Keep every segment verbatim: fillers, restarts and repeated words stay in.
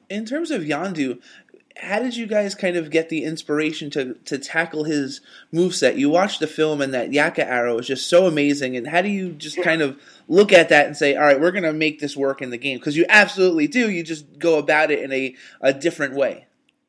In terms of Yondu, how did you guys kind of get the inspiration to, to tackle his moveset? You watched the film and that Yaka arrow is just so amazing, and how do you just kind of look at that and say, all right, we're going to make this work in the game? Because you absolutely do. You just go about it in a, a different way.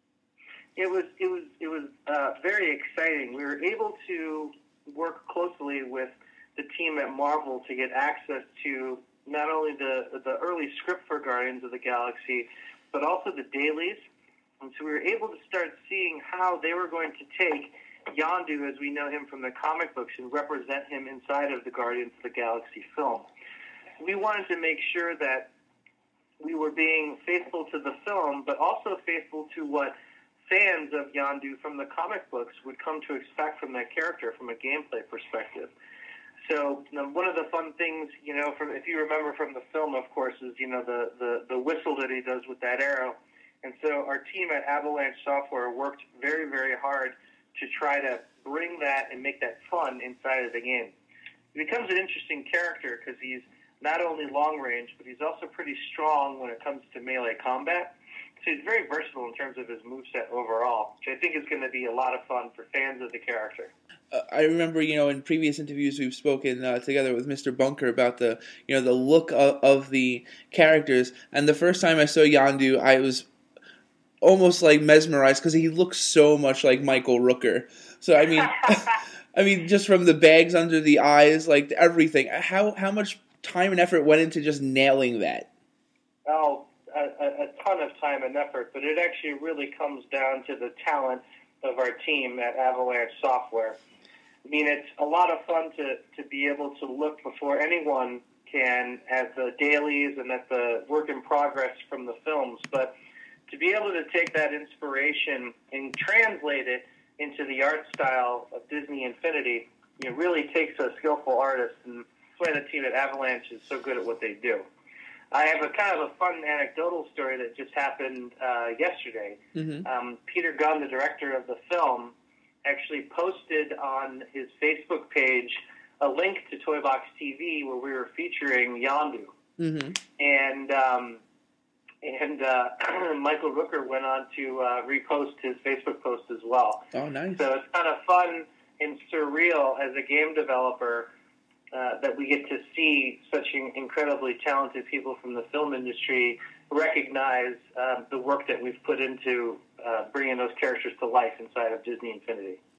It was it was it was uh, very exciting. We were able to work closely with the team at Marvel to get access to not only the the early script for Guardians of the Galaxy, but also the dailies. And so we were able to start seeing how they were going to take Yondu, as we know him from the comic books, and represent him inside of the Guardians of the Galaxy film. We wanted to make sure that we were being faithful to the film, but also faithful to what fans of Yondu from the comic books would come to expect from that character from a gameplay perspective. So you know, one of the fun things, you know, from if you remember from the film, of course, is, you know, the, the, the whistle that he does with that arrow. And so our team at Avalanche Software worked very, very hard to try to bring that and make that fun inside of the game. He becomes an interesting character because he's not only long range, but he's also pretty strong when it comes to melee combat. So he's very versatile in terms of his moveset overall, which I think is going to be a lot of fun for fans of the character. Uh, I remember, you know, in previous interviews we've spoken uh, together with Mister Bunker about the, you know, the look of, of the characters. And the first time I saw Yondu, I was almost like mesmerized because he looks so much like Michael Rooker. So I mean, I mean, just from the bags under the eyes, like everything. How how much time and effort went into just nailing that? Oh. A, a ton of time and effort, but it actually really comes down to the talent of our team at Avalanche Software. I mean, it's a lot of fun to, to be able to look before anyone can at the dailies and at the work in progress from the films, but to be able to take that inspiration and translate it into the art style of Disney Infinity, you know, really takes a skillful artist, and that's why the team at Avalanche is so good at what they do. I have a kind of a fun anecdotal story that just happened uh, yesterday. Mm-hmm. Um, Peter Gunn, the director of the film, actually posted on his Facebook page a link to Toy Box T V where we were featuring Yondu. Mm-hmm. And um, and uh, Michael Rooker went on to uh, repost his Facebook post as well. Oh, nice. So it's kind of fun and surreal as a game developer Uh, that we get to see such incredibly talented people from the film industry recognize uh, the work that we've put into uh, bringing those characters to life inside of Disney Infinity.